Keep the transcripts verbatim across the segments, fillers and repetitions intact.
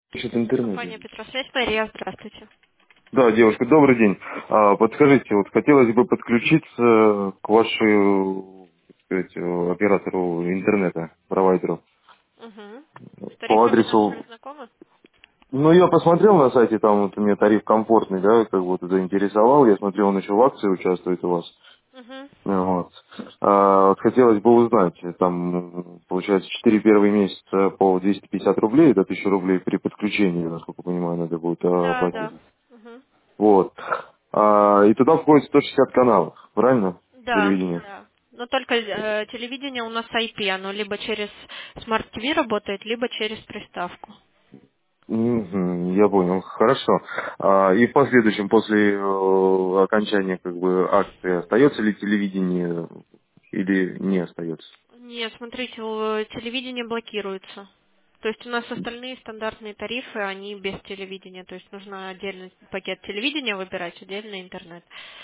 Пишет интернет. Компания Петросвязь, Мария, здравствуйте. Да, девушка, добрый день. А, подскажите, вот хотелось бы подключиться к вашему, так сказать, э, оператору интернета, провайдеру, Угу. С по тарифами нашими адресу. знакомы? Ну, я посмотрел на сайте, там вот у меня тариф комфортный, да, как вот заинтересовал. Я смотрел, он еще в акции участвует у вас. Угу. Вот. А, вот хотелось бы узнать, там, м, получается, четыре первые месяца по двести пятьдесят рублей, это тысяча рублей при подключении, насколько понимаю, надо будет а, Да, оплатить. да. Угу. Вот. А, и туда входит сто шестьдесят каналов, правильно? Да, Телевидение. да. Но только э, телевидение у нас ай пи, оно либо через Smart ти ви работает, либо через приставку. Мгм, я понял, хорошо. А, и в последующем, после э, окончания как бы акции, остается ли телевидение или не остается? Нет, смотрите, у- телевидение блокируется. То есть у нас остальные стандартные тарифы, они без телевидения. То есть нужно отдельный пакет телевидения выбирать, отдельный интернет.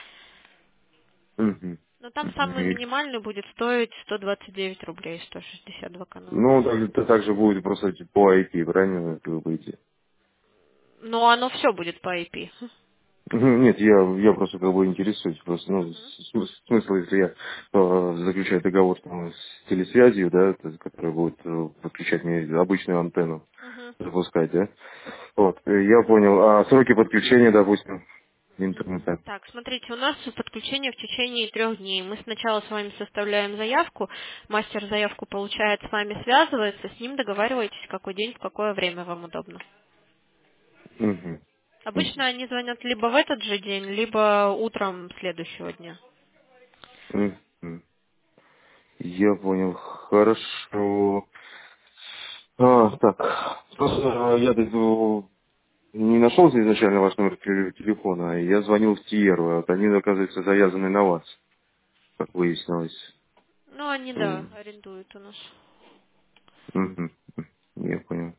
Мгм. Но там Мгм. самый И- минимальный будет стоить сто двадцать девять рублей, сто шестьдесят два канала. Ну, так- это также будет просто типа по ай пи, правильно, как вы будете? Но оно все будет по ай пи. Мгм. Нет, я, я просто как бы интересуюсь, просто, ну, Мгм. с- смыс- смысл, если я э, заключаю договор там, с телесвязью, да, то- которая будет э, подключать мне обычную антенну, Мгм. запускать, да, вот, э, я понял, а сроки подключения, допустим, интернета? Так, смотрите, у нас подключение в течение трех дней. Мы сначала с вами составляем заявку, мастер заявку получает, с вами связывается, с ним договариваетесь, какой день, в какое время вам удобно. Мгм. Обычно они звонят либо в этот же день, либо утром следующего дня. Мгм. Мгм. Я понял, хорошо. А, так, просто э, я тут не нашел изначально ваш номер теле- телефона, и я звонил в Тиеру, а вот они, оказывается, завязаны на вас, как выяснилось. Ну, они, да, М, арендуют у нас. мгм, я понял.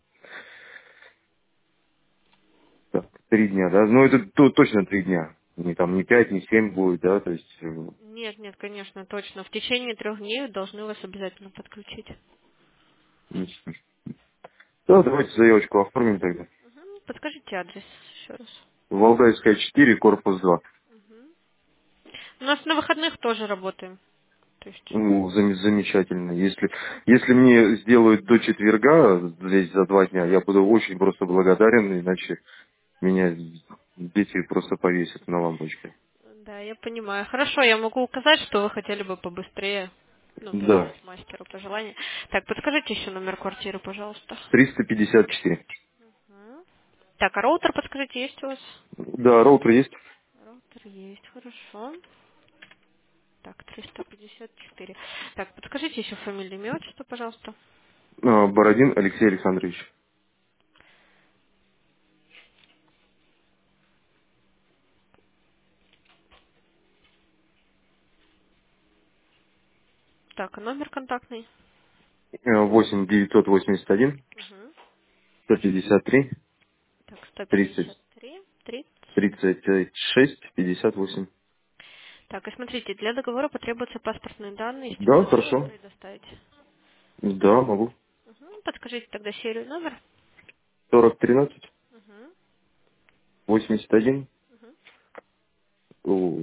Так, три дня, да? Ну, это то- точно три дня. Не там, не пять, не семь будет, да, то есть... э, Нет, нет, конечно, точно. В течение трех дней должны вас обязательно подключить. м. Да, давайте заявочку оформим тогда. Мгм. Подскажите адрес еще раз. Валдайская четыре, корпус два. Мгм. У нас на выходных тоже работаем. То есть, Ну, зам- замечательно. Если, если мне сделают до четверга, здесь за два дня, я буду очень просто благодарен, иначе меня дети просто повесят на лампочке. да, я понимаю. Хорошо, я могу указать, что вы хотели бы побыстрее, ну, Да, передать мастеру пожелания. Так, подскажите еще номер квартиры, пожалуйста. триста пятьдесят четыре. Мгм. Так, а роутер, подскажите, есть у вас? Да, роутер есть. Роутер есть, хорошо. Так, триста пятьдесят четыре. Так, подскажите еще фамилию, имя, отчество, пожалуйста. А, Бородин Алексей Александрович. Так, а номер контактный? Э, восемь девятьсот восемьдесят один Угу. сто пятьдесят три Так, сто тридцать пятьдесят три, тридцать. тридцать шесть пятьдесят восемь. Так, и смотрите, для договора потребуются паспортные данные, если вы Да, готовы хорошо. предоставить. Да, могу. Угу. Подскажите тогда серию номер. Сорок тринадцать Угу. восемьдесят один. Угу. О,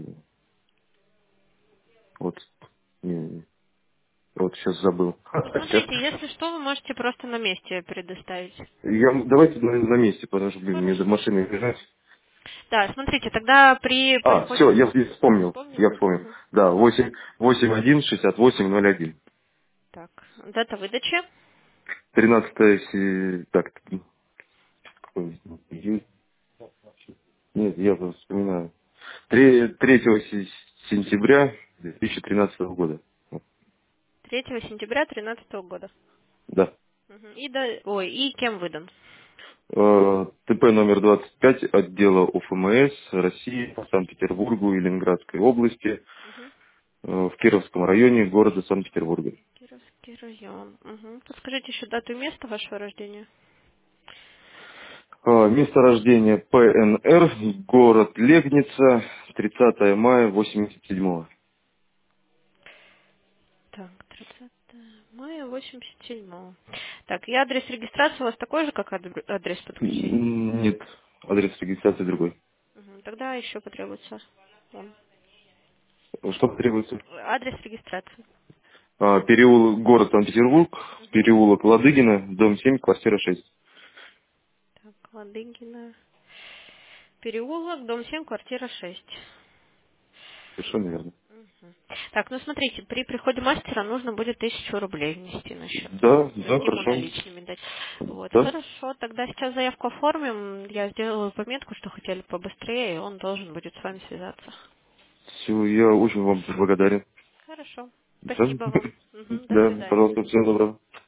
вот, не, не, вот сейчас забыл. Ну, Сейчас. смотрите, если что, вы можете просто на месте предоставить. Я, давайте на, на месте, потому что, блин, мне до Хорошо. машины бежать. Да, смотрите, тогда при А, все, приходе... я, я вспомнил. Я Вспомнили? вспомнил. Угу. Да, восемь восемь один шестьдесят восемь ноль один. Так, дата выдачи. Тринадцатое се- так, какой июнь? Нет, я просто вспоминаю. Тре- третьего се- сентября две тысячи тринадцатого года. третьего сентября тринадцатого года. Да. Мгм. И да, ой, и кем выдан? Э, ТП номер двадцать пять отдела УФМС России по Санкт-Петербургу и Ленинградской области Мгм. э, в Кировском районе города Санкт-Петербурга. Кировский район. Угу. Подскажите еще дату и место вашего рождения. Э, Место рождения ПНР, город Легница, тридцатое мая восемьдесят седьмого. Так, тридцатое мая восемьдесят седьмого. Так, и адрес регистрации у вас такой же, как адр- адрес подключения? М, Нет, адрес регистрации другой. Мгм, тогда еще потребуется он. Что требуется? Адрес регистрации. А, переулок, город Санкт-Петербург, Мгм. переулок Ладыгина, дом семь, квартира шесть. Так, Ладыгина. Переулок, дом семь, квартира шесть. Совершенно верно. Мгм. Так, ну смотрите, при приходе мастера нужно будет тысячу рублей внести на счет. Да, То да, есть ему хорошо. наличными дать. Вот, Да, хорошо, тогда сейчас заявку оформим. Я сделаю пометку, что хотели побыстрее, и он должен будет с вами связаться. все, я очень вам благодарен. Хорошо. Да, Спасибо вам. Мгм, до да, свидания. пожалуйста, всего доброго.